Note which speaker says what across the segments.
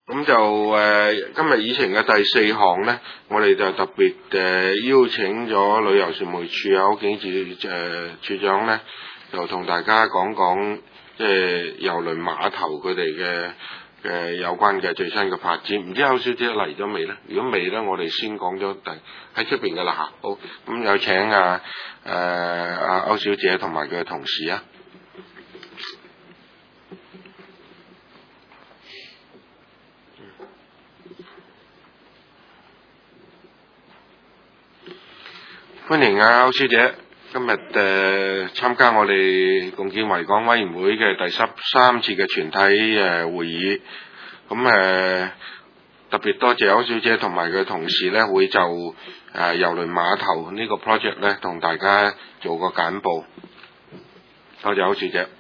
Speaker 1: 咁就今日議程嘅第4項呢，我哋就特別邀請咗旅遊事務處區景志處長呢，就同大家講講即係郵輪碼頭佢哋嘅有關嘅最新嘅發展。唔知區小姐嚟咗未呢？如果未呢，我哋先講咗喺出邊㗎啦嚇。好，咁有請區小姐同埋佢嘅同事啊。歡迎區小姐，今日參加我哋共建維港委員會嘅第13次嘅全體會議。咁特別多謝區小姐同埋佢同事呢，會就郵輪碼頭呢個 project 呢，同大家做個簡報。多謝區小姐。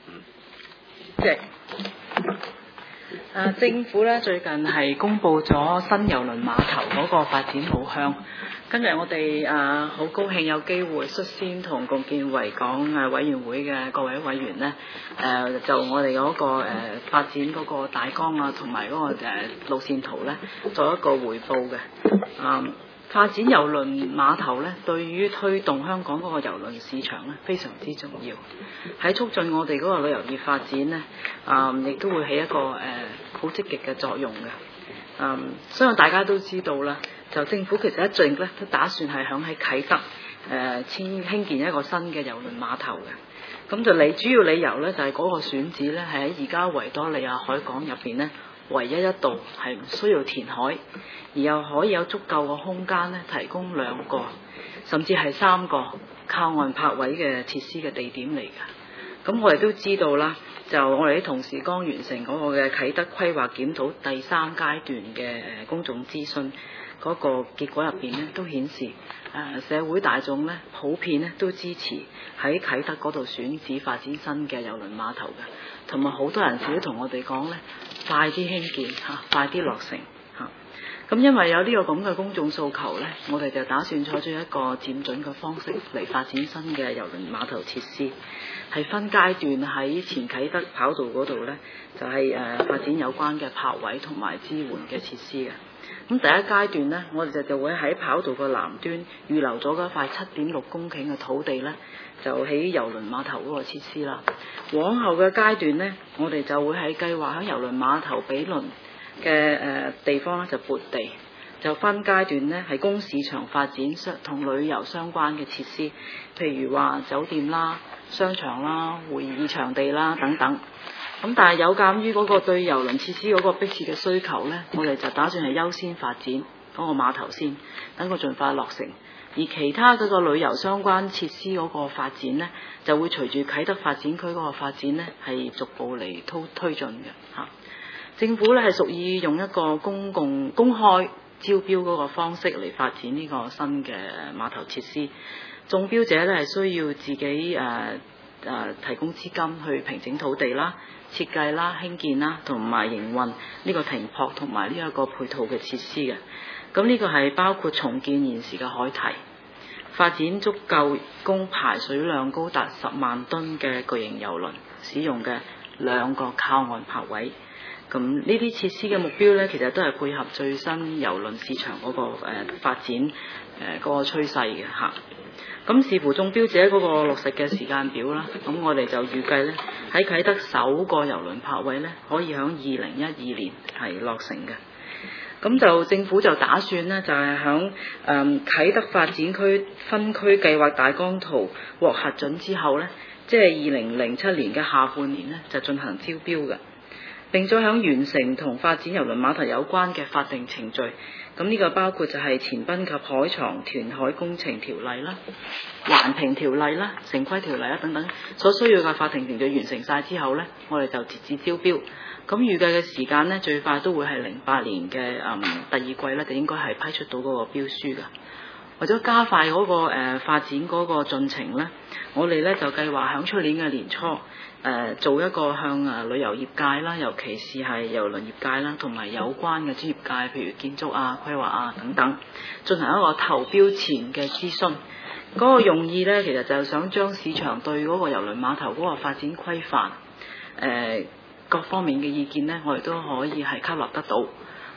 Speaker 2: 政府呢最近係公布咗新郵輪碼頭嗰個發展路向。今日我哋好高興有機會率先同共建維港委員會嘅各位委員呢，就我哋嗰個發展嗰個大綱啊，同埋嗰個路線圖呢，做一個匯報嘅。發展郵輪碼頭呢，對於推動香港嗰個郵輪市場呢，非常之重要，喺促進我哋嗰個旅遊業發展呢，亦都會起一個好積極嘅作用嘅。相信大家都知道啦，就政府其實一直咧都打算係喺啟德興建一個新嘅郵輪碼頭嘅。咁就主要理由咧就係嗰個選址咧係喺而家維多利亞海港入邊咧唯一一度係唔需要填海，而又可以有足夠嘅空間咧提供2個甚至係3個靠岸泊位嘅設施嘅地點嚟嘅。咁我哋都知道啦，就我哋啲同事剛完成嗰個嘅啟德規劃檢討第3階段嘅公眾諮詢嗰個結果入邊咧，都顯示社會大眾咧普遍咧都支持喺啟德嗰度選址發展新嘅郵輪碼頭嘅，同埋好多人士都同我哋講咧，快啲興建快啲落成嚇。咁因為有呢個咁嘅公眾訴求咧，我哋就打算採取一個漸進嘅方式嚟發展新嘅郵輪碼頭設施。係分階段喺前啟德跑道嗰度呢，就係發展有關嘅泊位同埋支援嘅設施嘅。咁第一階段呢，我哋就會喺跑道嘅南端預留咗嗰塊7.6公頃嘅土地呢，就起郵輪碼頭嗰個設施啦。往後嘅階段呢，我哋就會喺計劃喺郵輪碼頭毗鄰嘅地方呢，就撥地，就分階段呢，係供市場發展同旅遊相關嘅設施，譬如話酒店啦、商場啦、會議場地啦等等。咁但係有鑑於嗰個對郵輪設施嗰個迫切嘅需求呢，我哋就打算係優先發展嗰個碼頭先，等佢盡快落成。而其他嗰個旅遊相關設施嗰個發展呢，就會隨住啟德發展區嗰個發展呢，係逐步嚟推進嘅嚇。政府呢係屬意用一個公開招標嗰個方式嚟發展呢個新嘅碼頭設施。中標者呢係需要自己提供資金去平整土地啦、設計啦、興建啦同埋營運呢個停泊同埋呢一個配套嘅設施嘅。咁呢個係包括重建現時嘅海堤，發展足夠供排水量高達10萬噸嘅巨型郵輪使用嘅2個靠岸泊位。咁呢啲設施嘅目標呢，其實都係配合最新郵輪市場嗰個發展嗰個趨勢嘅嚇。咁視乎中標者嗰個落實嘅時間表啦，咁我哋就預計呢，喺啟德首個郵輪泊位呢，可以喺2012年係落成嘅。咁就政府就打算呢，就係喺啟德發展區分區計劃大綱圖獲核准之後呢，即係2007年嘅下半年呢，就進行招標嘅。並且喺完成同發展郵輪碼頭有關嘅法定程序，咁呢個包括就係前濱及海床填海工程條例啦、環評條例啦、城規條例啦等等所需要嘅法定程序完成晒之後呢，我哋就截止招標。咁預計嘅時間呢，最快都會係08年嘅第二季呢，就應該係批出到嗰個標書㗎。為咗加快嗰個發展嗰個進程呢，我哋呢就計劃喺出年嘅年初做一個向旅遊業界啦，尤其是係郵輪業界啦，同埋有關嘅專業界，譬如建築啊、規劃啊等等，進行一個投標前嘅諮詢。嗰個用意呢，其實就係想將市場對嗰個郵輪碼頭嗰個發展規範各方面嘅意見呢，我哋都可以係吸納得到。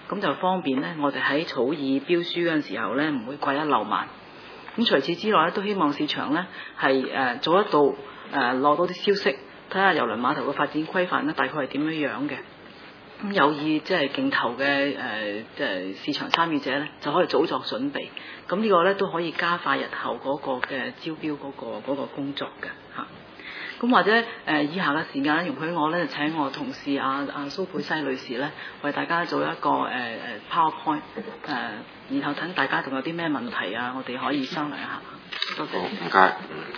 Speaker 2: 咁就方便咧，我哋喺草擬標書嗰陣時候咧，唔會掛一漏萬。咁除此之外咧，都希望市場咧係早一度攞到啲消息，睇下郵輪碼頭嘅發展規範咧大概係點樣樣嘅。咁有意即係競投嘅市場參與者咧，就可以早作準備。咁呢個咧都可以加快日後嗰個嘅招標嗰個工作嘅嚇。咁或者以下嘅時間容許我咧請我同事蘇佩西女士咧為大家做一個PowerPoint 然後等大家仲有啲咩問題啊，我哋可以商量一下。多謝。唔該。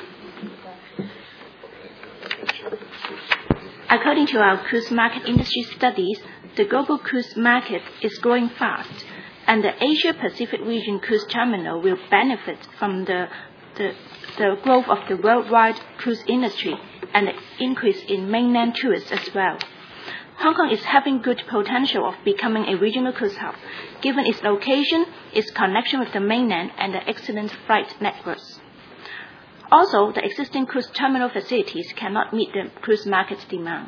Speaker 3: According to our cruise market industry studies, the global cruise market is growing fast, and the Asia-Pacific region cruise terminal will benefit from the growth of the worldwide cruise industry and the increase in mainland tourists as well. Hong Kong is having good potential of becoming a regional cruise hub, given its location, its connection with the mainland, and the excellent flight networks. Also, the existing cruise terminal facilities cannot meet the cruise market's demand.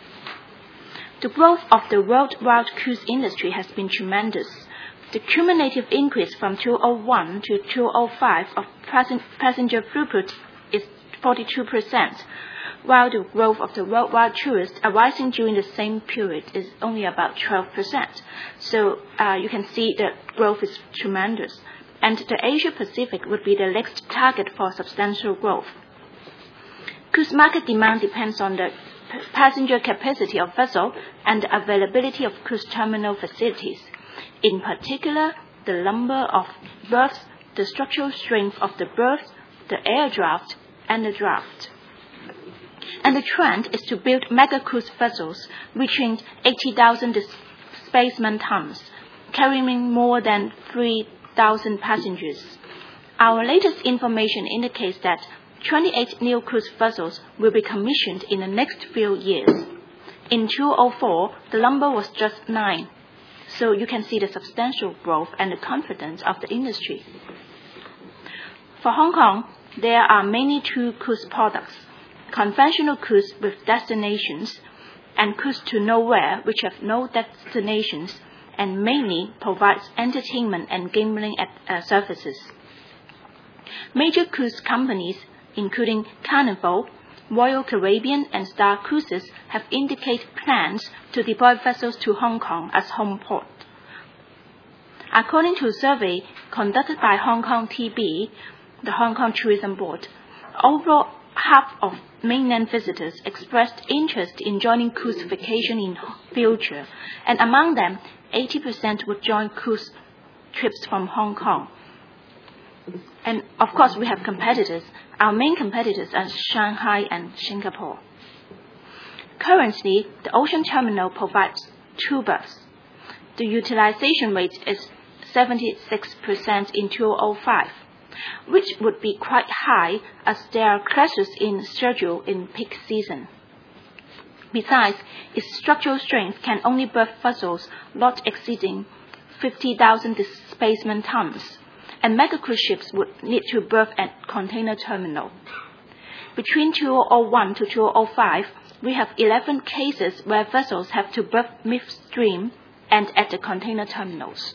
Speaker 3: The growth of the worldwide cruise industry has been tremendous. The cumulative increase from 2001 to 2005 of passenger throughput is 42%, while the growth of the worldwide tourists arising during the same period is only about 12%. So you can see the growth is tremendous. And the Asia-Pacific would be the next target for substantial growth. Cruise market demand depends on the passenger capacity of vessel and the availability of cruise terminal facilities. In particular, the number of berths, the structural strength of the berths, the air draft, and the draft. And the trend is to build mega cruise vessels reaching 80,000 displacement tons, carrying more than 3,000 passengers. Our latest information indicates that 28 new cruise vessels will be commissioned in the next few years. In 2004, the number was just 9. So you can see the substantial growth and the confidence of the industry. For Hong Kong, there are mainly two cruise products: conventional cruise with destinations and cruise to nowhere, which have no destinations and mainly provides entertainment and gambling services. Major cruise companies, including Carnival, Royal Caribbean, and Star Cruises, have indicated plans to deploy vessels to Hong Kong as home port. According to a survey conducted by Hong Kong TB, the Hong Kong Tourism Board, over half of mainland visitors expressed interest in joining cruise vacation in future, and among them, 80% would join cruise trips from Hong Kong. And of course, we have competitors. Our main competitors are Shanghai and Singapore. Currently, the ocean terminal provides 2 berths. The utilization rate is 76% in 2005, which would be quite high as there are clashes in schedule in peak season. Besides, its structural strength can only berth vessels not exceeding 50,000 displacement tons, and mega cruise ships would need to berth at container terminal. Between 2001 to 2005, we have 11 cases where vessels have to berth midstream and at the container terminals.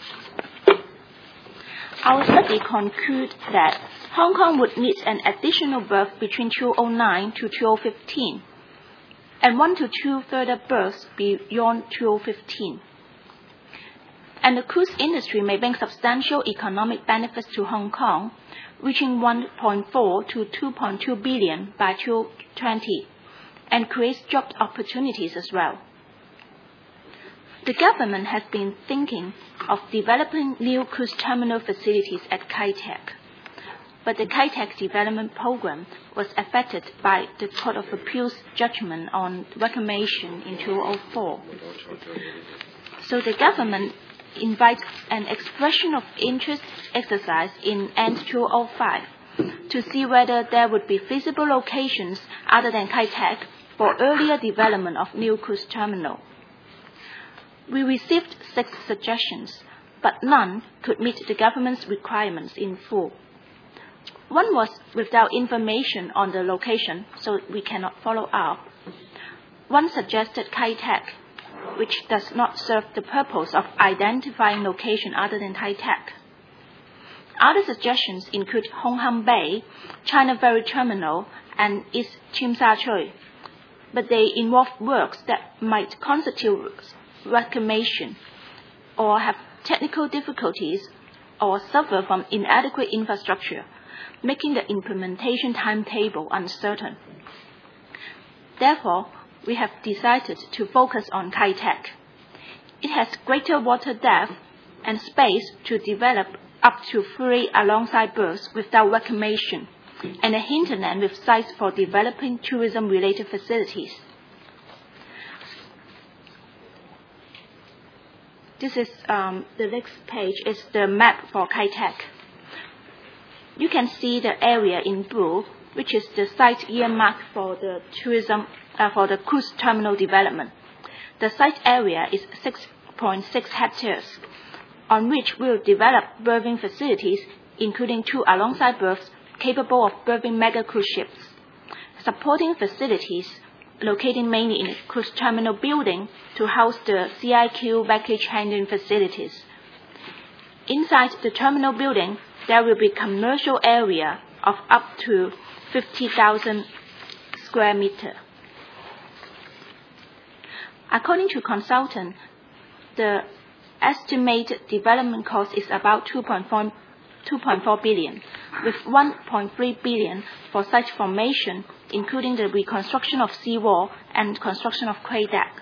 Speaker 3: Our study concludes that Hong Kong would need an additional berth between 2009 to 2015, and 1 to 2 further berths beyond 2015. And the cruise industry may bring substantial economic benefits to Hong Kong, reaching 1.4 to 2.2 billion by 2020, and creates job opportunities as well. The government has been thinking of developing new cruise terminal facilities at Kai Tak, but the Kai Tak development program was affected by the Court of Appeal's judgment on reclamation in 2004. So the government invites an expression of interest exercise in end 2005 to see whether there would be feasible locations other than Kai Tak for earlier development of new cruise terminal. We received 6 suggestions, but none could meet the government's requirements in full. One was without information on the location, so we cannot follow up. One suggested Kai Tak, which does not serve the purpose of identifying location other than Tai Tak. Other suggestions include Hong Ham Bay, China Ferry Terminal, and East Tsim Sha Tsui, but they involve works that might constitute reclamation or have technical difficulties or suffer from inadequate infrastructure, making the implementation timetable uncertain. Therefore, we have decided to focus on Kai Tak. It has greater water depth and space to develop up to 3 alongside berths without reclamation, and a hinterland with sites for developing tourism-related facilities. This is the next page is the map for Kai Tak. You can see the area in blue, which is the site earmarked for the for the cruise terminal development. The site area is 6.6 hectares, on which we'll develop berthing facilities, including 2 alongside berths capable of berthing mega cruise ships. Supporting facilities located mainly in the cruise terminal building to house the CIQ baggage handling facilities. Inside the terminal building, there will be commercial area of up to 50,000 square meters. According to consultant, the estimated development cost is about 2.4 billion, with 1.3 billion for site formation, including the reconstruction of seawall and construction of quay deck.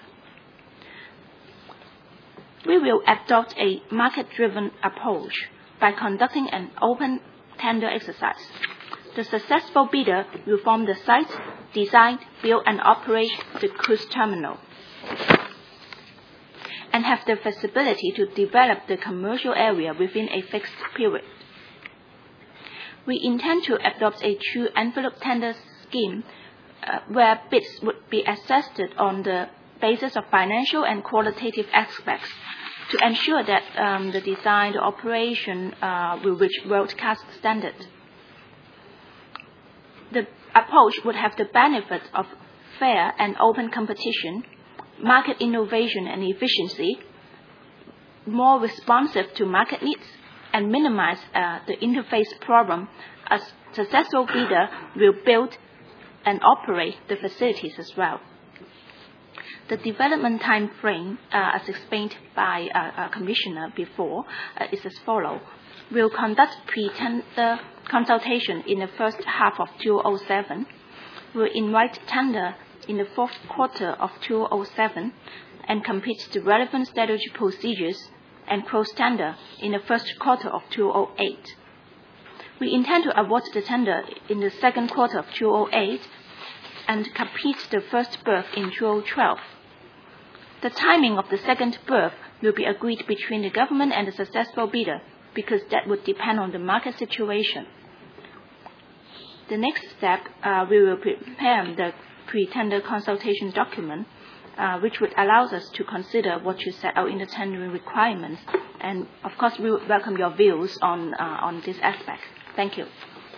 Speaker 3: We will adopt a market-driven approach by conducting an open tender exercise. The successful bidder will form the site, design, build, and operate the cruise terminal, and have the feasibility to develop the commercial area within a fixed period. We intend to adopt a true envelope tender scheme where bids would be assessed on the basis of financial and qualitative aspects to ensure that the design, the operation will reach world-class standards. The approach would have the benefits of fair and open competition, market innovation and efficiency, more responsive to market needs, and minimize the interface problem, as successful bidder will build and operate the facilities as well. The development time frame, as explained by Commissioner before, is as follows. We'll conduct pre-tender consultation in the first half of 2007. We'll invite tender in the fourth quarter of 2007 and complete the relevant statutory procedures and close tender in the first quarter of 2008. We intend to award the tender in the second quarter of 2008 and complete the first berth in 2012. The timing of the second berth will be agreed between the government and the successful bidder, because that would depend on the market situation. The next step, we will prepare the pre-tender consultation document, which would allow us to consider what you set out in the tendering requirements. And of course, we would welcome your views on this aspect. Thank you.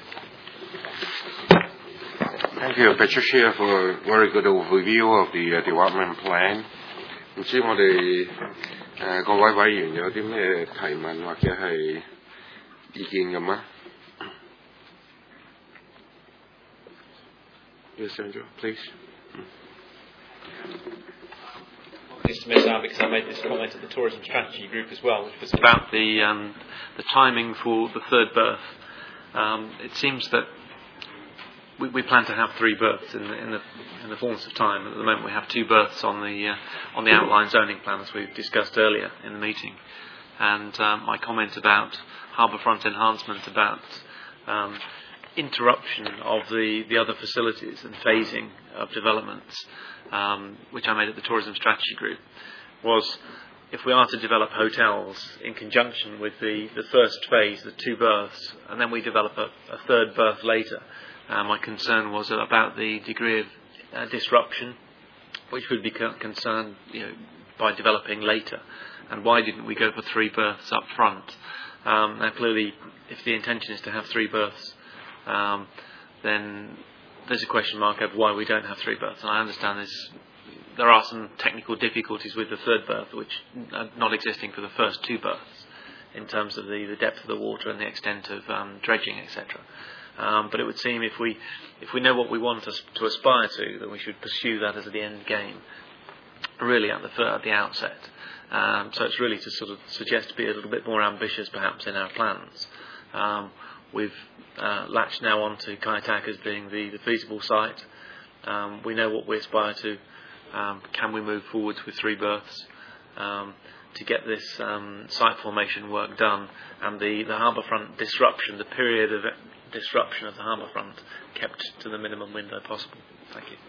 Speaker 1: Thank you, Patricia, for a very good overview of the development plan. 唔知我哋各位委員有啲咩提問或者係意見咁啊 ？Yes, Sandra, please.
Speaker 4: Mr. Mezar, because I made this comment at the Tourism Strategy Group as well, which was about the timing for the third berth. It seems that we plan to have 3 berths in the fullness of time. At the moment, we have 2 berths on the outline zoning plan, as we've discussed earlier in the meeting. And my comment about harbourfront enhancement, about interruption of the other facilities and phasing of developments, which I made at the Tourism Strategy Group, was if we are to develop hotels in conjunction with the first phase, the 2 berths, and then we develop a third berth later, my concern was about the degree of disruption which would be concerned by developing later. And why didn't we go for 3 berths up front? Now clearly, if the intention is to have 3 berths, then there's a question mark over why we don't have 3 berths. And I understand there's there are some technical difficulties with the third berth, which are not existing for the first two berths, in terms of the depth of the water and the extent of dredging, etc. But it would seem if we know what we want to aspire to, then we should pursue that as the end game, really at the outset. So it's really to sort of suggest to be a little bit more ambitious, perhaps, in our plans. We've latched now onto Kai Tak as being the feasible site. We know what we aspire to. Can we move forwards with 3 berths to get this site formation work done, and the harbourfront disruption, the period of disruption of the harbourfront, kept to the minimum window possible? Thank you.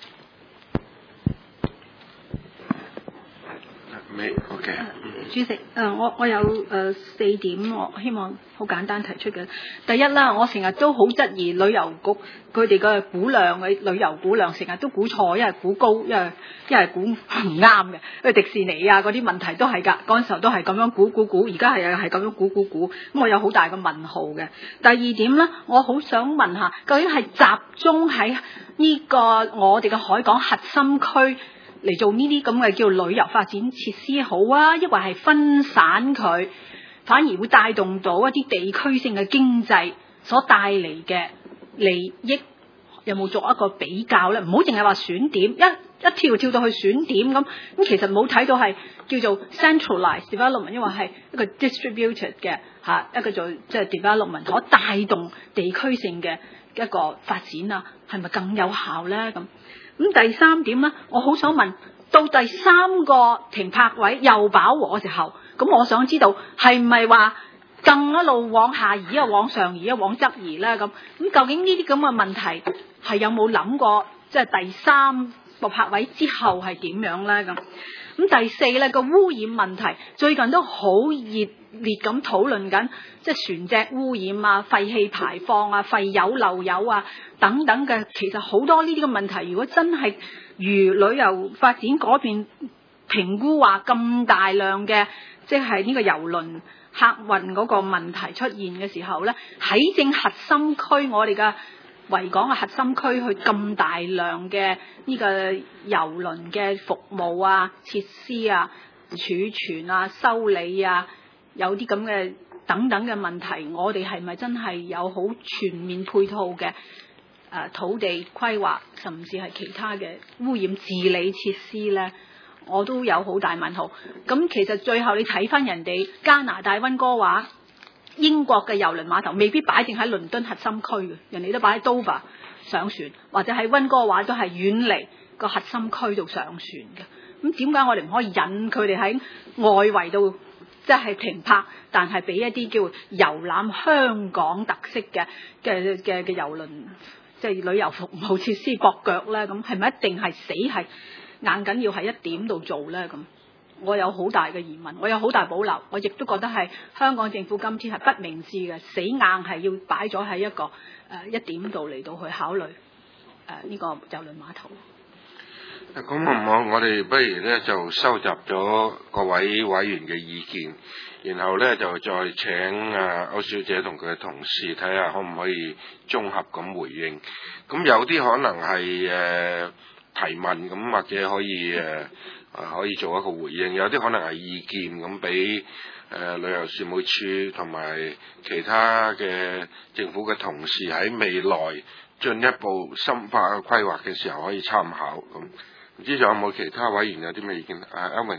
Speaker 1: OK，
Speaker 3: 主席，我有4點，我希望好簡單提出嘅。第一啦，我成日都好質疑旅遊局佢哋嘅估量嘅旅遊估量，成日都估錯，一係估高，一係估唔啱嘅。因為迪士尼啊嗰啲問題都係㗎，嗰陣時候都係咁樣估，而家係咁樣估，咁我有好大嘅問號嘅。第二點咧，我好想問下，究竟係集中喺呢個我哋嘅海港核心區嚟做呢啲咁嘅叫旅遊發展設施好啊，抑或係分散佢，反而會帶動到一啲地區性嘅經濟所帶嚟嘅利益，有冇作一個比較咧？唔好淨係話選點，一跳到去選點咁，其實冇睇到係叫做 centralized development， 因為係一個 distributed 嘅一個做即係 development 可帶動地區性嘅一個發展啊，係咪更有效咧？咁第三點咧，我好想問，到第3個停泊位又飽和嘅時候，咁我想知道係唔係話更一路往下移啊，往上移啊，往側移咧？咁究竟呢啲咁嘅問題係有冇諗過，即係第3個泊位之後係點樣咧？咁第4咧，個污染問題最近都好熱烈咁討論緊，即係船隻污染啊、廢氣排放啊、廢油漏油啊等等嘅，其實好多呢啲嘅問題，如果真係如旅遊發展嗰邊評估話咁大量嘅，即係呢個郵輪客運嗰個問題出現嘅時候咧，喺正核心區我哋嘅維港嘅核心區去咁大量嘅呢個郵輪嘅服務啊、設施啊、儲存啊、修理啊，有啲咁嘅等等嘅問題，我哋係咪真係有好全面配套嘅土地規劃，甚至係其他嘅污染治理設施咧？我都有好大問號。咁其實最後你睇翻人哋加拿大溫哥華、英國嘅郵輪碼頭未必擺正喺倫敦核心區嘅，人哋都擺喺 Dover 上船，或者喺溫哥華都係遠離個核心區度上船嘅。咁點解我哋唔可以引佢哋喺外圍度即係停泊，但係俾一啲叫遊覽香港特色嘅郵輪，即係旅遊服務設施駁腳咧？咁係咪一定係死係硬緊要喺一點度做咧？咁我有好大嘅疑問，我有好大保留，我亦都覺得係香港政府今次係不明智嘅，死硬係要擺咗喺一個一點度嚟到去考慮呢個郵輪碼頭。
Speaker 1: 咁我哋不如咧就收集咗各位委員嘅意見，然後咧就再請歐小姐同佢嘅同事睇下可唔可以綜合咁回應。咁有啲可能係提問咁，或者可以做一個回應，有啲可能係意見咁俾旅遊事務處同埋其他嘅政府嘅同事喺未來進一步深化嘅規劃嘅時候可以參考咁。唔知仲有冇其他委員有啲咩意見？Elvin。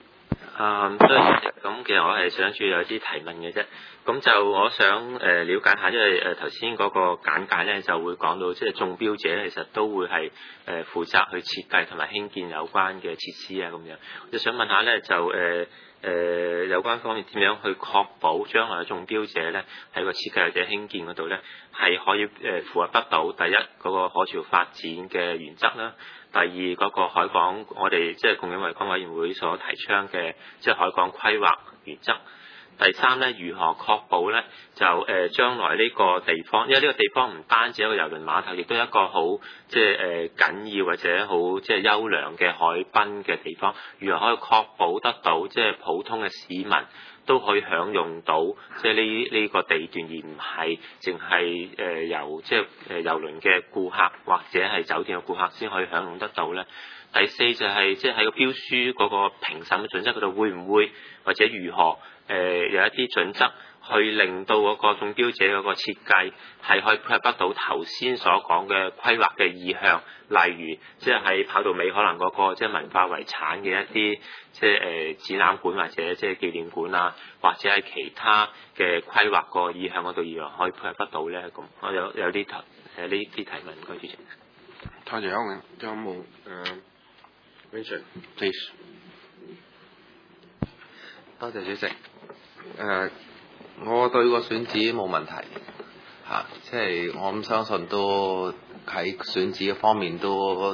Speaker 5: 咁其實我係想主要有啲提問嘅啫。咁就我想了解下，因為頭先嗰個簡介咧就會講到，即係中標者其實都會係負責去設計同埋興建有關嘅設施啊咁樣。我就想問下咧，就有關方面點樣去確保將來嘅中標者咧喺個設計或者興建嗰度咧係可以符合得到第一嗰個可持續發展嘅原則啦。第二嗰個海港，我哋即係共享維港委員會所提倡嘅即係海港規劃原則。第三咧，如何確保咧就將來呢個地方，因為呢個地方唔單止一個郵輪碼頭，亦都係一個好即係緊要或者好即係優良嘅海濱嘅地方。如何可以確保得到即係普通嘅市民都可以享用到即係呢個地段，而唔係淨係由即係郵輪嘅顧客或者係酒店嘅顧客先可以享用得到咧？ 第四就係即係喺個標書嗰個評審嘅準則嗰度會唔會或者如何有一啲準則去令到嗰個中標者嗰個設計係可以配合得到頭先所講嘅規劃嘅意向，例如即係喺跑道尾可能嗰個即係文化遺產嘅一啲即係展覽館或者即係紀念館啊，或者係其他嘅規劃個意向嗰度，如何可以配合得到咧？咁我有啲呢啲提問，唔該主席。
Speaker 1: 多謝歐永，仲有冇Vincent please？
Speaker 6: 多謝主席。我對個選址冇問題嚇，即係我咁相信都喺選址方面都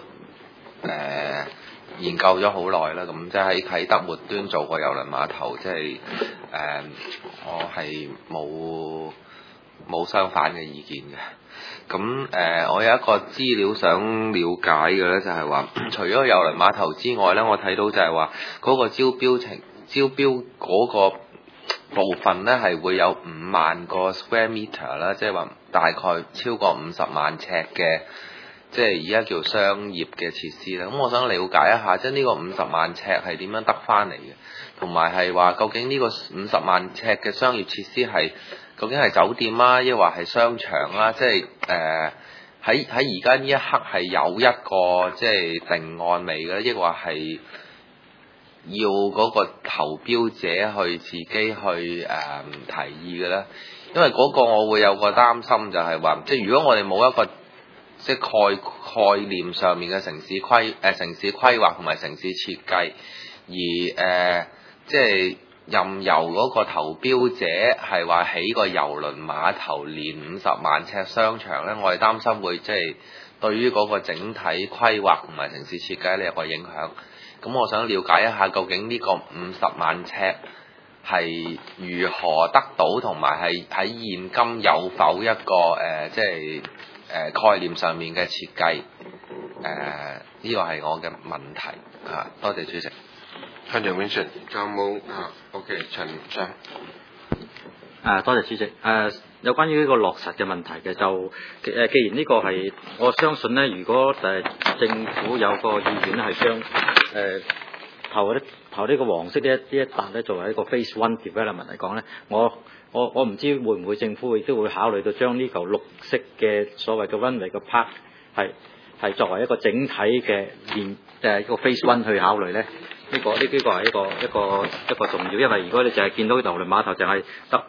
Speaker 6: 研究咗好耐啦。咁即係喺啟德末端做個郵輪碼頭，即係我係冇相反嘅意見嘅。咁我有一個資料想了解嘅咧，就係話除咗郵輪碼頭之外咧，我睇到就係話嗰個招標嗰個部分咧係會有5萬個 square meter 啦，即係話大概超過50萬尺嘅，即係而家叫商業嘅設施啦。咁我想了解一下，即係呢個50萬尺係點樣得翻嚟嘅，同埋係話究竟呢個50萬尺嘅商業設施係究竟係酒店啊，抑或係商場啊？即係喺而家呢一刻係有一個即係定案未嘅，抑或係要嗰個投標者去自己去提議嘅咧？因為嗰個我會有個擔心，就係話，即係如果我哋冇一個即係概念上面嘅城市規劃同埋城市設計，而即係任由嗰個投標者係話起個郵輪碼頭連50萬尺商場咧，我哋擔心會即係對於嗰個整體規劃同埋城市設計咧有個影響。咁我想了解一下，究竟呢個50萬尺係如何得到，同埋係喺現今有否一個即係概念上面嘅設計？呢個係我嘅問題啊！多謝主席。
Speaker 1: 多謝 Vincent， 仲有冇？OK， 陳生。
Speaker 7: 多謝主席。有關於呢個落實嘅問題嘅，就既然呢個係我相信咧，如果政府有個意願係將投呢個黃色呢一笪咧作為一個 Phase 1 development 嚟講咧，我唔知會唔會政府亦都會考慮到將呢嚿綠色嘅所謂嘅 runway 嘅 park 係作為一個整體嘅一個 Phase 1去考慮咧。呢個係一個重要，因為如果你淨係見到郵輪碼頭淨係得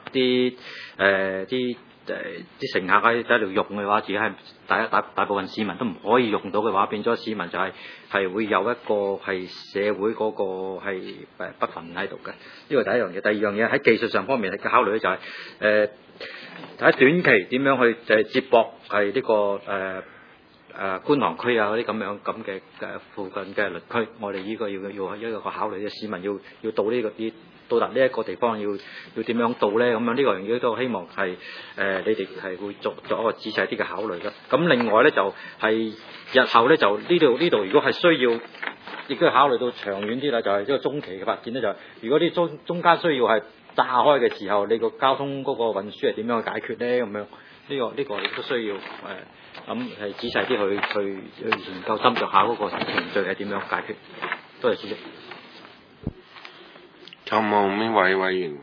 Speaker 7: 啲乘客喺度用嘅話，自己係大部分市民都唔可以用到嘅話，變咗市民就係會有一個係社會嗰個係不忿喺度嘅。呢個第一樣嘢。第二樣嘢喺技術上方面嘅考慮咧，就係喺短期點樣去接駁係呢個觀塘區啊嗰啲咁嘅附近嘅鄰區，我哋呢個要一個考慮嘅，市民要到達呢一個地方要點樣到咧？咁樣呢個樣嘢都希望係你哋係會作一個仔細啲嘅考慮嘅。咁另外咧就係日後咧就呢度如果係需要，亦都要考慮到長遠啲啦，就係呢個中期嘅發展咧，就係如果啲中間需要係炸開嘅時候，你個交通嗰個運輸係點樣去解決咧？咁樣呢個亦都需要咁係仔細啲去研究深入下嗰個程序係點樣解決。多謝主席。
Speaker 1: 仲有冇邊位委員？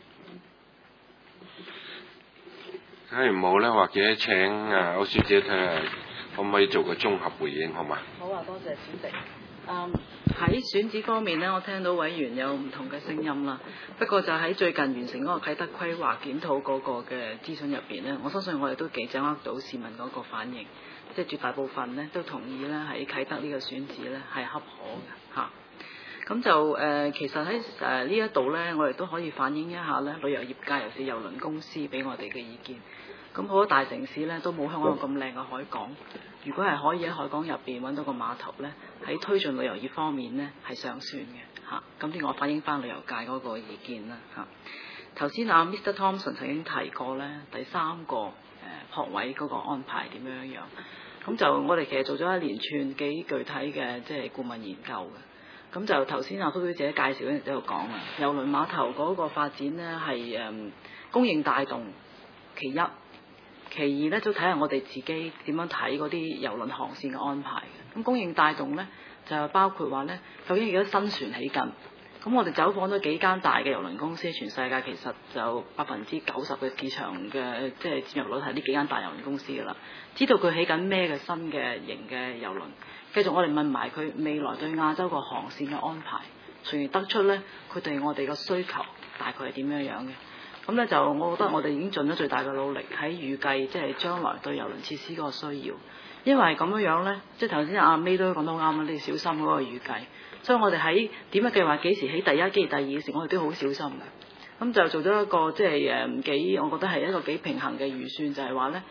Speaker 1: 假如冇咧，或者請歐小姐睇下可唔可以做個綜合回應，好嘛？
Speaker 2: 好啊，多謝主席。喺選址方面呢，我聽到委員有唔同嘅聲音啦。不過就喺最近完成嗰個啟德規劃檢討嗰個嘅諮詢入邊呢，我相信我哋都幾掌握到市民嗰個反應，即係絕大部分呢都同意咧喺啟德呢個選址呢係恰可嘅嚇。咁就其實喺呢一度呢，我哋都可以反映一下呢旅遊業界尤其是郵輪公司俾我哋嘅意見。咁好多大城市呢都冇香港咁靚嘅海港，如果係可以喺海港入邊揾到個碼頭呢，喺推進旅遊業方面呢係上算嘅嚇。咁呢個我反映翻旅遊界嗰個意見啦嚇。頭先Mr. Thompson 曾經提過呢第3個泊位嗰個安排點樣樣。咁就我哋其實做咗一連串幾具體嘅即係顧問研究嘅。咁就頭先蘇小姐介紹嗰陣都有講啦，郵輪碼頭嗰個發展呢係供應帶動其一，其二呢都睇下我哋自己點樣睇嗰啲郵輪航線嘅安排。咁供應帶動呢， 就包括話咧，究竟而家新船起緊。咁我哋走訪咗幾間大嘅郵輪公司，全世界其實就90%嘅市場嘅即係佔有率係呢幾間大郵輪公司㗎啦。知道佢起緊咩嘅新嘅型嘅郵輪，繼續我哋問埋佢未來對亞洲個航線嘅安排，從而得出咧佢對我哋嘅需求大概係點樣樣嘅。咁咧就我覺得我哋已經盡咗最大嘅努力喺預計即係將來對郵輪設施嗰個需要，因為咁樣咧，即係頭先阿 May 都講得好啱啦，你要小心嗰個預計。所以我哋喺點樣計劃幾時起第一機、第二嘅時，我哋都好小心嘅。咁就做咗一個即係幾，我覺得係一個幾平衡嘅預算，就係話咧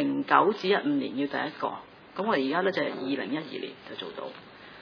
Speaker 2: 09至15年要第一個。咁我哋而家咧就係2012年就做到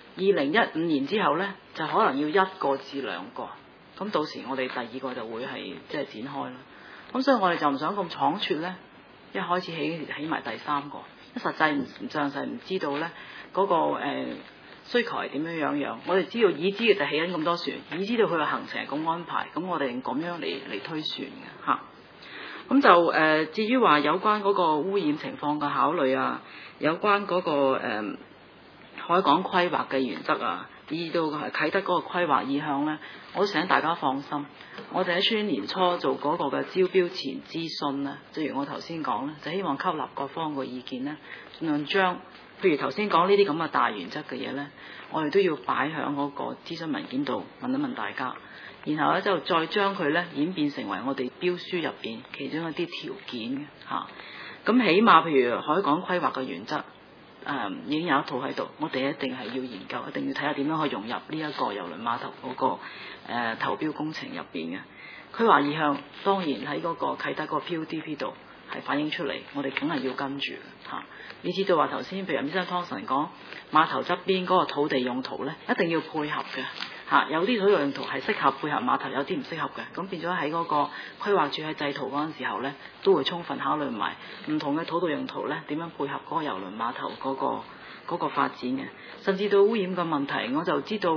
Speaker 2: ，2015年之後咧就可能要1個至2個。咁到時我哋第二個就會係即係展開啦。咁所以我哋就唔想咁倉促咧，一開始起埋第3個，實際詳細唔知道咧嗰個需求係點樣。我哋知道已知嘅就起緊咁多船，已知道佢嘅行程係咁安排，咁我哋咁樣嚟推算嘅嚇。咁就至於話有關嗰個污染情況嘅考慮啊，有關嗰個海港規劃嘅原則啊，以到啟德嗰個規劃意向咧，我都想大家放心。我哋喺出年年初做嗰個嘅招標前諮詢咧，正如我頭先講咧，就希望吸納各方嘅意見咧，盡量將譬如頭先講呢啲咁嘅大原則嘅嘢咧，我哋都要擺喺嗰個諮詢文件度問一問大家，然後咧就再將佢咧演變成為我哋標書入邊其中一啲條件嘅嚇。咁起碼譬如海港規劃嘅原則，已經有一套喺度，我哋一定係要研究，一定要睇下點樣去融入呢一個郵輪碼頭嗰個投標工程入邊嘅規劃意向。當然喺嗰個啟德嗰個 PUDP 度係反映出嚟，我哋梗係要跟住嚇。你知道話頭先，譬如Mr. Thompson講碼頭側邊嗰個土地用途咧，一定要配合嘅嚇。有啲土地用途係適合配合碼頭，有啲唔適合嘅。咁變咗喺嗰個規劃署喺製圖嗰陣時候咧，都會充分考慮埋唔同嘅土地用途咧，點樣配合嗰個郵輪碼頭嗰個發展嘅。甚至到污染嘅問題，我就知道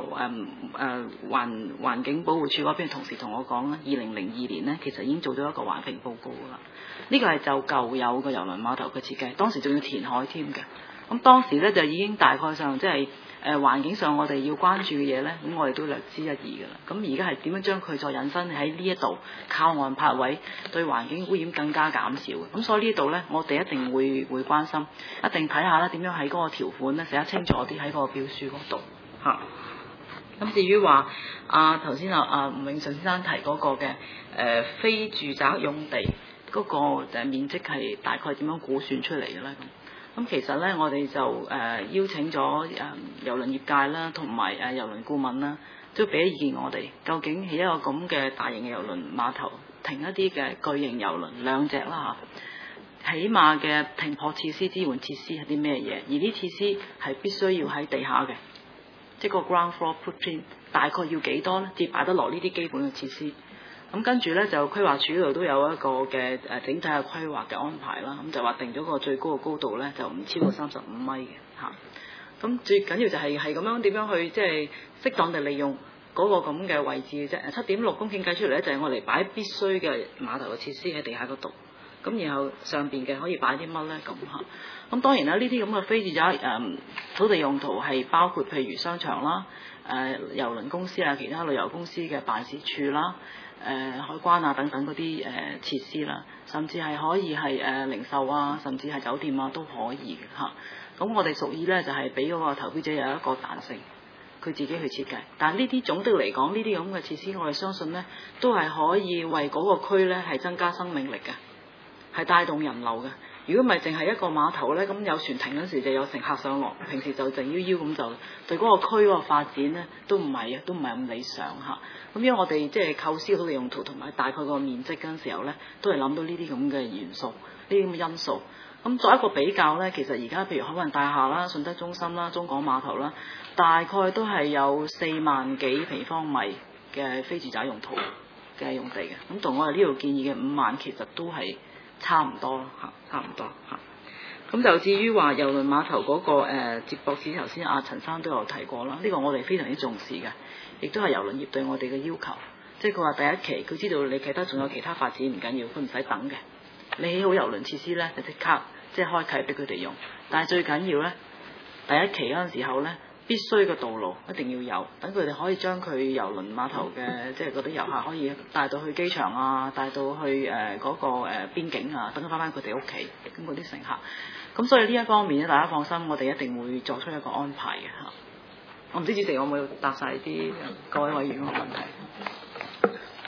Speaker 2: 環境保護署嗰邊同事同我講啦，2002年咧其實已經做咗一個環評報告㗎啦。呢個係就舊有嘅郵輪碼頭嘅設計，當時仲要填海添嘅。咁當時咧就已經大概上即係環境上我哋要關注嘅嘢咧，咁我哋都略知一二㗎啦。咁而家係點樣將佢再引申喺呢一度靠岸泊位，對環境污染更加減少嘅。咁所以呢度咧，我哋一定會關心，一定睇下啦，點樣喺嗰個條款咧寫得清楚啲喺嗰個標書嗰度嚇。咁至於話頭先吳永順先生提嗰個嘅非住宅用地嗰個面積係大概點樣估算出嚟嘅咧？咁其實咧，我哋就邀請咗郵輪業界啦，同埋郵輪顧問啦，都俾意見我哋，究竟起一個咁嘅大型嘅郵輪碼頭，停一啲嘅巨型郵輪2隻啦嚇，起碼嘅停泊設施、支援設施係啲咩嘢？而啲設施係必須要喺地下嘅，即係個 ground floor footprint 大概要幾多咧？至擺得落呢啲基本嘅設施。咁跟住咧就規劃署嗰度都有一個嘅整體嘅規劃嘅安排啦，咁就話定咗個最高嘅高度咧就唔超過35米嘅嚇。咁最緊要就係咁樣點樣去即係適當地利用嗰個咁嘅位置嘅啫。7.6公頃計出嚟咧就係我哋擺必須嘅碼頭嘅設施喺地下嗰度，咁然後上邊嘅可以擺啲乜咧咁嚇。咁當然啦，呢啲咁嘅非住宅土地用途係包括譬如商場啦、郵輪公司啊、其他旅遊公司嘅辦事處啦。海關啊等等嗰啲設施啦，甚至係可以係零售啊，甚至係酒店啊都可以嘅嚇。咁我哋屬意咧就係俾嗰個投標者有一個彈性，佢自己去設計。但係呢啲總的嚟講，呢啲咁嘅設施，我哋相信咧都係可以為嗰個區咧係增加生命力嘅，係帶動人流嘅。如果唔係淨係一個碼頭咧，咁有船停嗰時就有乘客上落，平時就靜悠悠咁就對嗰個區嗰個發展咧都唔係咁理想嚇。咁因為我哋即係構思土地用途同埋大概個面積嗰陣時候咧，都係諗到呢啲咁嘅元素，呢啲咁嘅因素。咁作一個比較咧，其實而家譬如海運大廈啦、順德中心啦、中港碼頭啦，大概都係有4萬幾平方米嘅非住宅用途嘅用地嘅。咁同我哋呢度建議嘅5萬其實都係差唔多嚇，差唔多嚇。咁就至於話郵輪碼頭嗰個接駁設施，頭先陳生都有提過啦。呢個我哋非常之重視嘅，亦都係郵輪業對我哋嘅要求。即係佢話第一期佢知道你啟德仲有其他發展唔緊要，佢唔使等嘅。你起好郵輪設施咧，就即刻即係開啟俾佢哋用。但係最緊要咧，第一期嗰陣時候咧， 必須嘅道路一定要有，等佢哋可以將佢郵輪碼頭嘅即係嗰啲遊客可以帶到去機場啊，帶到去嗰個邊境啊，等佢翻佢哋屋企，咁嗰啲乘客。咁所以呢一方面咧，大家放心，我哋一定會作出一個安排嘅嚇。我唔知主席有冇答晒啲各位委員嘅問題。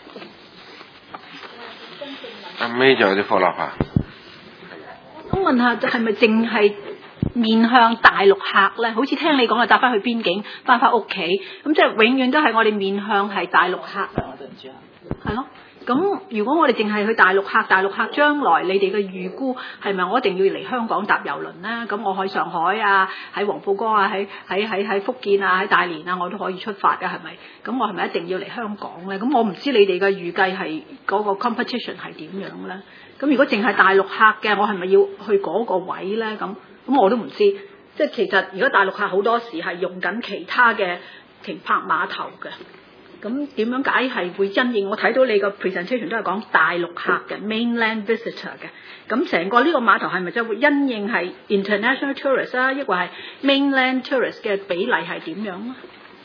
Speaker 1: 阿尾就有啲貨立下。
Speaker 3: 我問下，係咪淨係面向大陸客咧？好似聽你講啊，搭翻去邊境，翻返屋企，咁即係永遠都係我哋面向係大陸客。
Speaker 2: 我對唔住啊。
Speaker 3: 係咯。咁如果我哋淨係去大陸客將來你哋嘅預估係咪我一定要嚟香港搭郵輪咧？咁我去上海啊，喺黃埔江啊，喺福建啊，喺大連啊，我都可以出發㗎，係咪？咁我係咪一定要嚟香港咧？咁我唔知你哋嘅預計係嗰個 competition 係點樣咧？咁如果淨係大陸客嘅，我係咪要去嗰個位咧？咁我都唔知。即係其實如果大陸客好多時係用緊其他嘅停泊碼頭嘅。咁點樣解係會因應？我睇到你個 presentation 都係講大陸客嘅 mainland visitor 嘅。咁成個呢個碼頭係咪即係會因應係 international tourist 啊，抑或係 mainland tourist 嘅比例係點樣啊？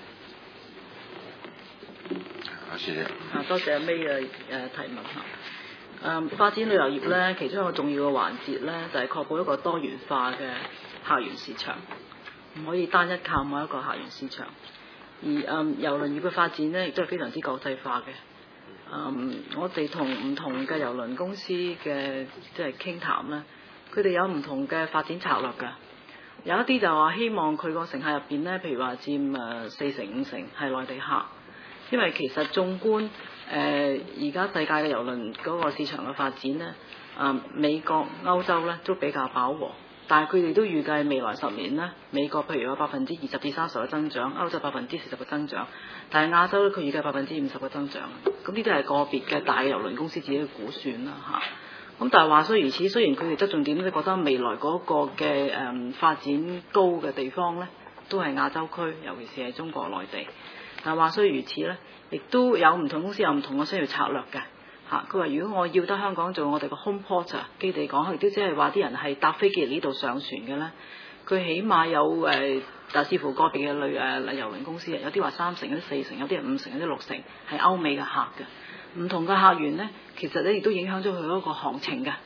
Speaker 2: 多謝阿 May 嘅提問嚇。發展旅遊業咧，其中一個重要嘅環節咧，就係確保一個多元化嘅客源市場，唔可以單一靠某一個客源市場。而郵輪業嘅發展咧，亦都係非常之國際化嘅。我哋同唔同嘅郵輪公司嘅即係傾談咧，佢哋有唔同嘅發展策略㗎。有一啲就話希望佢個乘客入邊咧，譬如話佔4成5成係內地客，因為其實縱觀而家世界嘅郵輪嗰個市場嘅發展咧，美國、歐洲咧都比較飽和。但係佢哋都預計未來10年咧，美國譬如有20%至30%嘅增長，歐洲40%嘅增長，但係亞洲咧佢預計50%嘅增長。咁呢啲係個別嘅大郵輪公司自己嘅估算啦嚇。咁但係話雖如此，雖然佢哋側重點咧覺得未來嗰個嘅發展高嘅地方咧，都係亞洲區，尤其是係中國內地。但係話雖如此咧，亦都有唔同公司有唔同嘅需要策略嘅。佢話：如果我要得香港做我哋個 home port 基地港，亦都即係話啲人係搭飛機嚟呢度上船嘅咧，佢起碼有但視乎個別嘅郵輪公司，有啲話3成，有啲4成，有啲係5成，有啲6成係歐美嘅客嘅。唔同嘅客源咧，其實咧亦都影響咗佢嗰個行程嘅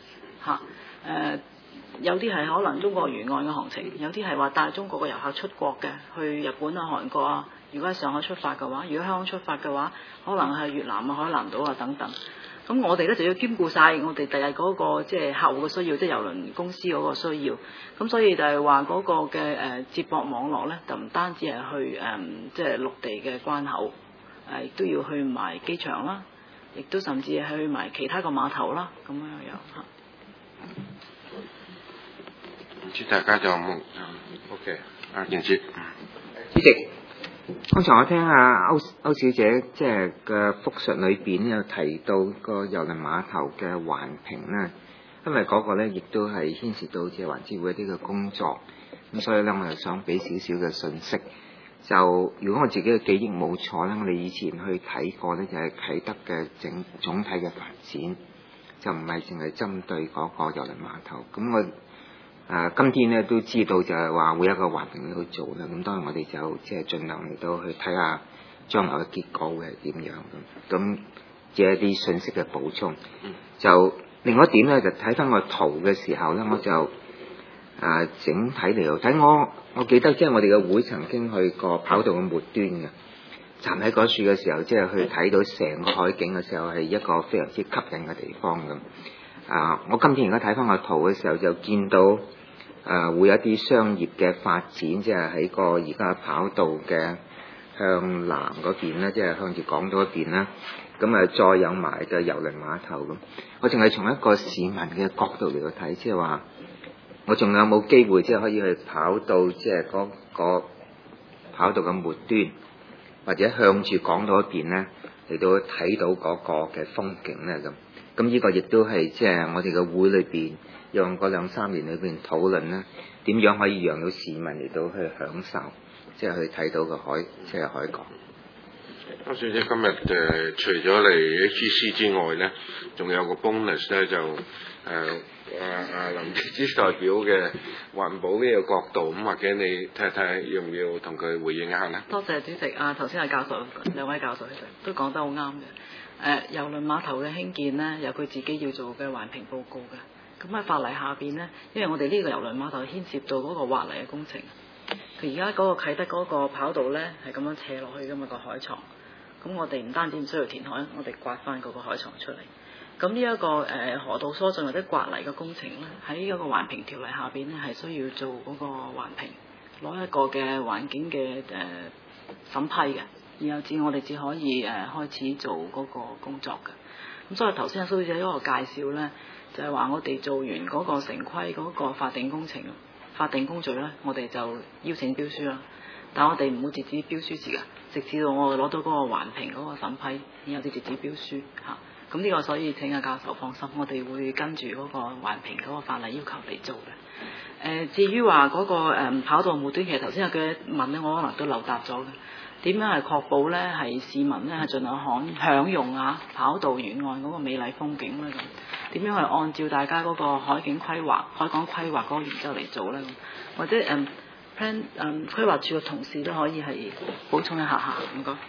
Speaker 2: 有啲係可能中國沿岸嘅行程，有啲係話帶中國嘅遊客出國嘅，去日本啊、韓國啊。如果喺上海出發嘅話，如果香港出發嘅話，可能係越南啊、海南島啊等等。咁我哋咧就要兼顧晒我哋第日嗰個即係客戶嘅需要，即係郵輪公司嗰個需要。咁所以就係話嗰個嘅接駁網絡咧，就唔單止係去即係陸地嘅關口，亦都要去埋機場啦，亦都甚至係去埋其他個碼頭啦，咁樣樣嚇。
Speaker 1: 唔知大家就有冇？OK，建設。
Speaker 8: 主席。剛才我聽下歐小姐即係嘅複述裏邊有提到個郵輪碼頭嘅環評啦，因為嗰個咧亦都係牽涉到即係環諮會一啲嘅工作，咁所以咧我又想俾少少嘅信息。就如果我自己嘅記憶冇錯咧，我哋以前去睇過咧就係啟德嘅總體嘅發展，就唔係淨係針對嗰個郵輪碼頭。咁我今天咧都知道就係話會有一個環評喺度做啦，咁當然我哋就即係盡量嚟到去睇下將來嘅結果會係點樣咁借一啲信息嘅補充。就另外一點咧，就睇翻個圖嘅時候咧，我就整體嚟到睇我記得即係我哋嘅會曾經去過跑道嘅末端嘅，站喺嗰處嘅時候，即係去睇到成個海景嘅時候係一個非常之吸引嘅地方咁。我今天而家睇翻個圖嘅時候，就見到會有一啲商業嘅發展，即係喺個而家跑道嘅向南嗰邊咧，即係向住港島嗰邊啦。咁再有埋就郵輪碼頭咁。我淨係從一個市民嘅角度嚟到睇，即係話我仲有冇機會即係可以去跑到即係嗰個跑道嘅末端，或者向住港島嗰邊咧嚟到睇到嗰個嘅風景咧咁。咁呢個亦都係即係我哋嘅會裏邊用嗰2-3年裏邊討論啦，點樣可以讓到市民嚟到去享受，即係去睇到個海，即係海港。
Speaker 1: 歐小姐今日除咗嚟 HEC 之外咧，仲有個 bonus 咧就林潔芝代表嘅環保呢個角度，咁或者你睇睇要唔要同佢回應一下咧？
Speaker 2: 多謝主席啊！頭先教授兩位教授其實都講得好啱嘅。郵輪碼頭嘅興建呢，有佢自己要做嘅環評報告嘅。咁喺法例下邊呢，因為我哋呢個郵輪碼頭牽涉到嗰個挖泥嘅工程，佢而家嗰個啟德嗰個跑道呢，係咁樣斜落去㗎嘛，個海床。咁我哋唔單止唔需要填海，我哋刮翻嗰個海床出嚟。咁呢一個河道疏浚或者刮泥嘅工程咧，喺嗰個環評條例下邊咧，係需要做嗰個環評，攞一個嘅環境嘅審批嘅，然後我哋至可以開始做嗰個工作嘅。咁所以頭先阿蘇小姐嗰個介紹咧，就係話我哋做完嗰個城規嗰個法定工程、法定工序咧，我哋就邀請標書啦。但我哋唔會截止標書時㗎，直至到我哋攞到嗰個環評嗰個審批，然後至截止標書嚇。咁呢個所以請阿教授放心，我哋會跟住嗰個環評嗰個法例要求嚟做嘅。至於話嗰個跑道末端，其實頭先有句問咧，我可能都漏答咗嘅。點樣係確保咧係市民咧係盡量享用跑道沿岸嗰個美麗風景咧？咁點樣係按照大家嗰個海景規劃、海港規劃嗰個原則嚟做咧？或者規劃處嘅同事都可以係補充一下，唔該。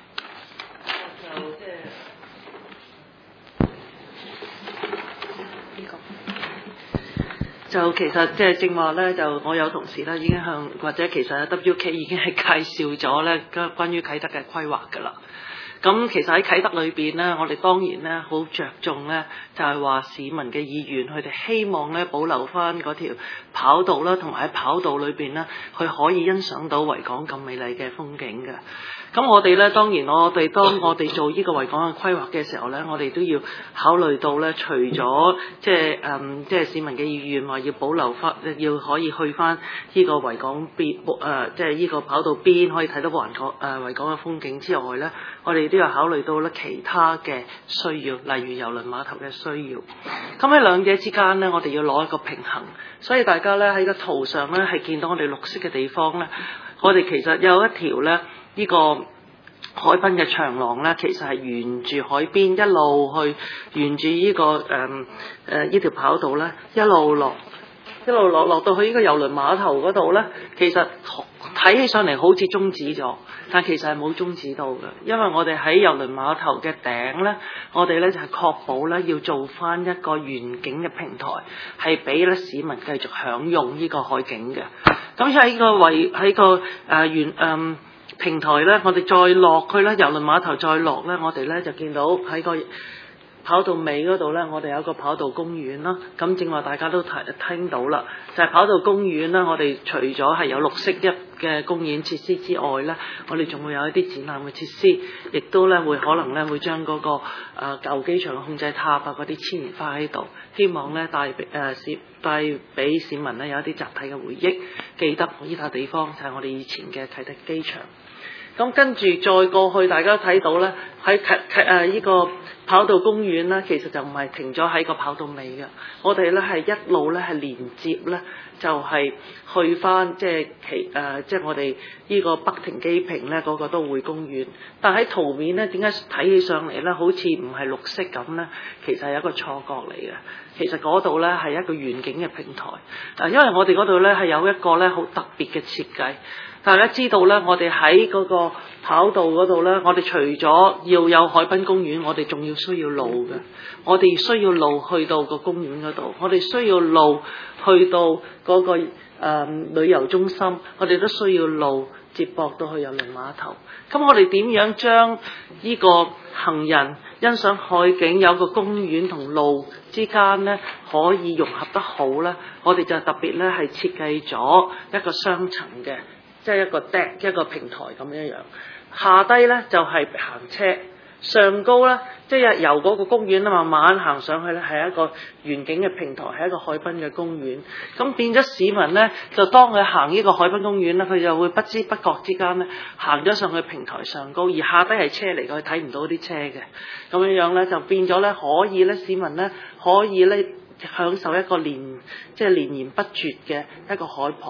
Speaker 9: 就其實即係正話咧，就我有同事咧已經向或者其實 WK 已經係介紹咗咧關於啟德嘅規劃㗎啦。咁其實喺啟德裏邊咧，我哋當然咧好着重咧，就係話市民嘅意願，佢哋希望咧保留翻嗰條跑道啦，同埋喺跑道裏邊咧，佢可以欣賞到維港咁美麗嘅風景嘅。咁我哋咧當然當我哋做呢個維港嘅規劃嘅時候咧，我哋都要考慮到咧，除咗即係市民嘅意願話要保留翻，要可以去翻呢個維港邊即係呢個跑道邊可以睇到維港嘅風景之外咧，我哋都要考慮到咧其他嘅需要，例如郵輪碼頭嘅需要。咁喺兩者之間咧，我哋要攞一個平衡。所以大家咧喺個圖上咧係見到我哋綠色嘅地方咧，我哋其實有一條咧呢個海濱嘅長廊咧，其實係沿住海邊一路去，沿住呢個呢條跑道咧一路落到去呢個郵輪碼頭嗰度咧，其實睇起上嚟好似終止咗，但其實係冇終止到嘅，因為我哋喺郵輪碼頭嘅頂咧，我哋咧就係確保咧要做翻一個遠景嘅平台，係俾咧市民繼續享用呢個海景嘅。咁喺個平台咧，我哋再落去咧，郵輪碼頭再落咧，我哋咧就見到喺個跑道尾嗰度咧，我哋有一個跑道公園啦。咁正話大家都聽到啦，就係跑道公園啦。我哋除咗係有綠色嘅公園設施之外咧，我哋仲會有一啲展覽嘅設施，亦都咧會可能咧會將嗰個舊機場嘅控制塔嗰啲遷移翻喺度，希望咧帶俾市民咧有一啲集體嘅回憶，記得呢笪地方就係我哋以前嘅啟德機場。咁跟住再過去，大家睇到咧喺呢個跑道公園咧，其實就唔係停咗喺個跑道尾嘅，我哋咧係一路咧係連接咧，就係去翻即係我哋呢個北亭機坪咧嗰個都會公園。但喺圖面咧，點解睇起上嚟咧好似唔係綠色咁咧？其實係一個錯覺嚟嘅。其實嗰度咧係一個遠景嘅平台。因為我哋嗰度咧係有一個咧好特別嘅設計。大家知道咧，我哋喺嗰個跑道嗰度咧，我哋除咗要有海濱公園，我哋仲要需要路嘅。我哋需要路去到個公園嗰度，我哋需要路去到嗰個旅遊中心，我哋都需要路接駁到去郵輪碼頭。咁我哋點樣將呢個行人欣賞海景有個公園同路之間咧可以融合得好咧？我哋就特別咧係設計咗一個雙層嘅。即係一個 deck 一個平台咁樣，下低咧就係行車，上高咧即係由嗰個公園慢慢行上去咧，係一個遠景嘅平台，係一個海濱嘅公園。咁變咗市民咧，就當佢行呢個海濱公園咧，佢就會不知不覺之間咧行咗上去平台上高，而下低係車嚟嘅，佢睇唔到啲車嘅。咁樣咧就變咗咧，可以咧市民咧可以咧享受一個連綿不絕嘅一個海旁。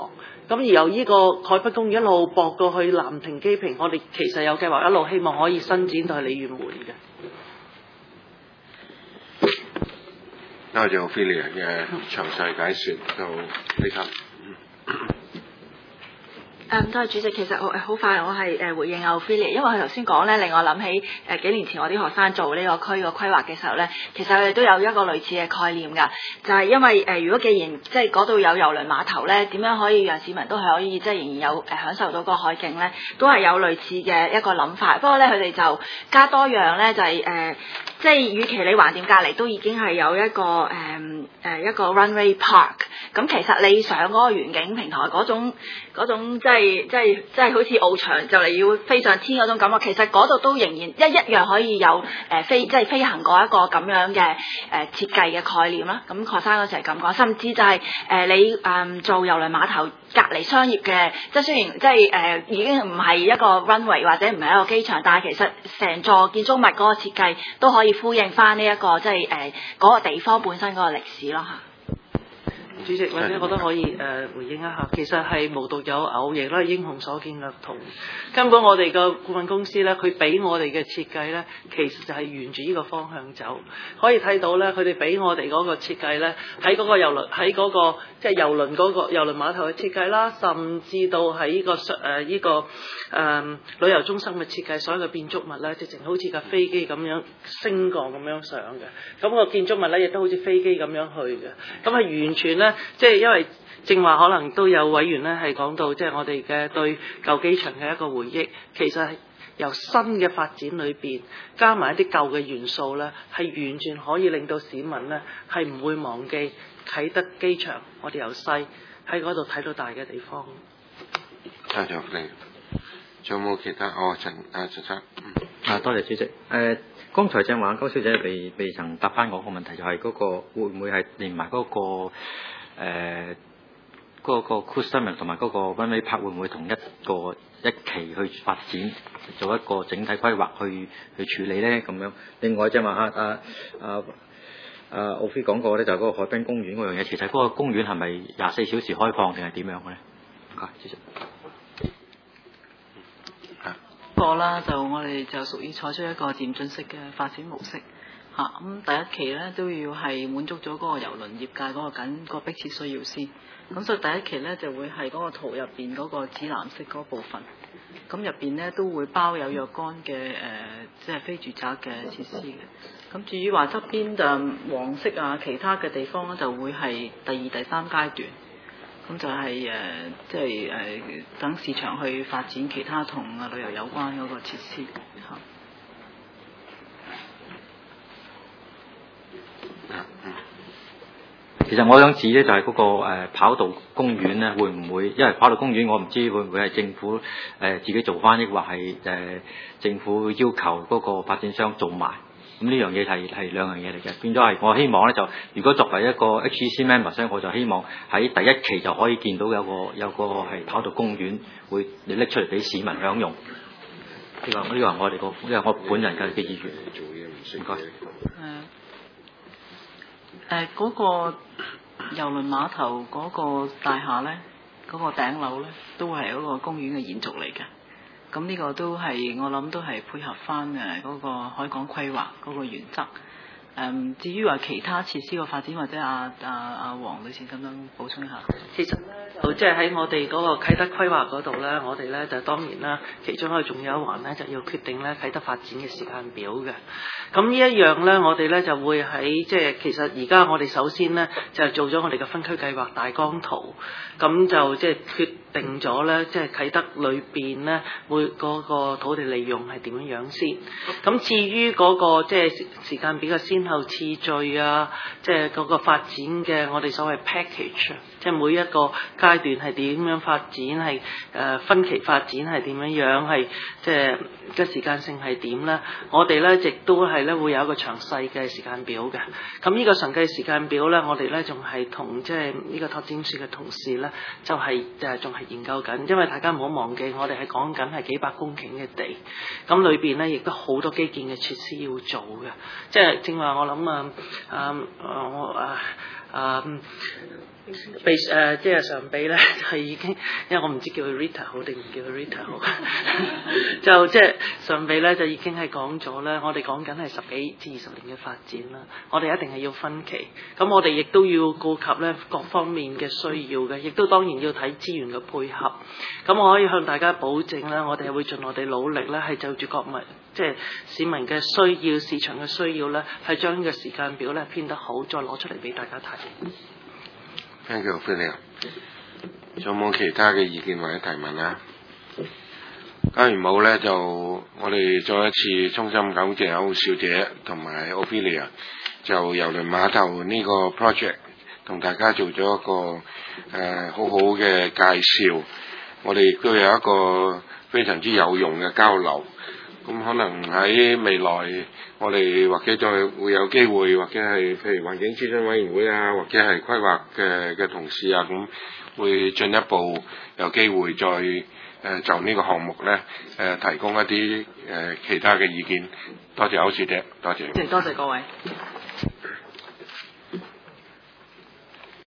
Speaker 9: 咁而由呢個海濱公園一路駁過去藍亭基平，我哋其實有計劃一路希望可以伸展到去鯉魚門嘅。
Speaker 1: 多謝 Ophelia 嘅詳細解説，到呢級。
Speaker 3: 多謝主席，其實我好快，我係回應 Ophelia，因為佢頭先講咧，令我諗起幾年前我啲學生做呢個區個規劃嘅時候咧，其實佢哋都有一個類似嘅概念㗎，就係因為如果既然即係嗰度有郵輪碼頭咧，點樣可以讓市民都係可以即係仍然有享受到個海景咧，都係有類似嘅一個諗法。不過咧，佢哋就加多樣咧，就係即係與其你橫掂隔離都已經係有一個一個 runway park， 咁其實你上嗰個遠景平台嗰種即係好似翱翔就嚟要飛上天嗰種感覺，其實嗰度都仍然一樣可以有飛行過一個咁樣嘅設計嘅概念啦。咁學生嗰時係咁講，甚至就係你做郵輪碼頭隔離商業嘅，即係雖然即係已經唔係一個 runway 或者唔係一個機場，但係其實成座建築物嗰個設計都可以呼應翻呢一個即係嗰個地方本身嗰個歷史咯嚇。
Speaker 9: 主席，或者我都可以回應一下，其實係無獨有偶，亦都係英雄所見略同。根本我哋個顧問公司咧，佢俾我哋嘅設計咧，其實就係沿住呢個方向走。可以睇到咧，佢哋俾我哋嗰個設計咧，喺嗰個郵輪，喺嗰個即係郵輪嗰個郵輪碼頭嘅設計啦，甚至到喺呢個旅遊中心嘅設計，所有嘅建築物咧，直情好似架飛機咁樣升降咁樣上嘅。咁個建築物咧，亦都好似飛機咁樣去嘅。咁係完全咧。即係因為正話可能都有委員咧係講到，即係我哋嘅對舊機場嘅一個回憶，其實係由新嘅發展裏邊加埋一啲舊嘅元素咧，係完全可以令到市民咧係唔會忘記啟德機場，我哋由細喺嗰度睇到大嘅地方。
Speaker 1: 多謝你，仲有冇其他？陳生。
Speaker 7: 多謝主席。剛才正話高小姐未曾答翻我個問題，就係嗰個會唔會係連埋嗰個嗰個 cruise terminal 同埋嗰個 runway park 會唔會同一期去發展，做一個整體規劃去處理咧？咁樣。另外正話奧飛講過咧，就係嗰個海濱公園嗰樣嘢，其實嗰個公園係咪24小時開放定係點樣嘅咧？主席。
Speaker 2: 啦，就我哋就屬於採取一個漸進式嘅發展模式嚇。咁第一期咧都要係滿足咗嗰個郵輪業界嗰個迫切需要先。咁所以第一期咧就會係嗰個圖入邊嗰個指南式嗰部分。咁入邊咧都會包有若干嘅即係非住宅嘅設施嘅。咁至於話側邊就黃色啊其他嘅地方咧，就會係第二、第三階段。咁就係即係等市場去發展其他同旅遊有關嗰個設施嚇。
Speaker 7: 其實我想指咧就係嗰個跑道公園咧，會唔會因為跑道公園我唔知會唔會係政府自己做翻，抑或係政府要求嗰個發展商做埋？咁呢樣嘢係兩樣嘢嚟嘅，變咗係我希望咧就，如果作為一個 HEC member 咧，我就希望喺第一期就可以見到有個係跑道公園會你拎出嚟俾市民享用。呢個係我哋呢個係我本人嘅意願。唔該。
Speaker 2: 嗰個郵輪碼頭嗰個大廈咧，嗰個頂樓咧，都係嗰個公園嘅延續嚟嘅。咁呢個都係我諗都係配合翻嗰個海港規劃嗰個原則。至於話其他設施嘅發展，或者阿黃女士咁樣補充一下。
Speaker 9: 其實咧就即係喺我哋嗰個啟德規劃嗰度咧，我哋咧就當然啦，其中一個重要一環咧就要決定咧啟德發展嘅時間表嘅。咁呢一樣咧，我哋咧就會喺即係其實而家我哋首先咧就做咗我哋嘅分區計劃大綱圖，咁就即係決定咗咧，即係啟德裏邊咧會嗰個土地利用係點樣樣先。咁至於嗰個即係時間表嘅先後次序啊，即係嗰個發展嘅我哋所謂 package， 即係每一個階段係點樣發展，係分期發展係點樣樣，係即係嘅時間性係點咧？我哋咧亦都係咧會有一個詳細嘅時間表嘅。咁呢個詳細時間表咧，我哋咧仲係同即係呢個拓展處嘅同事咧，就係仲係研究緊，因為大家唔好忘記，我哋係講緊係幾百公頃嘅地，咁裏邊咧亦都好多基建嘅設施要做嘅，即係正話我諗被即係常秘咧係已經，因為我唔知叫佢 Rita 好定唔叫佢 Rita 好，就即係常秘咧就已經係講咗咧，我哋講緊係10幾至20年嘅發展啦，我哋一定係要分期，咁我哋亦都要顧及咧各方面嘅需要嘅，亦都當然要睇資源嘅配合。咁我可以向大家保證咧，我哋係會盡我哋努力咧，係就住國民即係市民嘅需要、市場嘅需要咧，係將呢個時間表咧編得好，再攞出嚟俾大家睇。
Speaker 1: Thank you, Philip。仲有冇其他嘅意見或者提問啊？假如冇咧，就我哋再一次衷心感謝歐小姐同埋 Ophelia， 就郵輪碼頭呢個 project 同大家做咗一個好好嘅介紹。我哋亦都有一個非常之有用嘅交流。咁可能喺未來，我哋或者再會有機會，或者係譬如環境諮詢委員會啊，或者係規劃嘅同事啊，咁會進一步有機會再就呢個項目咧提供一啲其他嘅意見。多謝歐小姐，多謝。
Speaker 2: 多謝各位。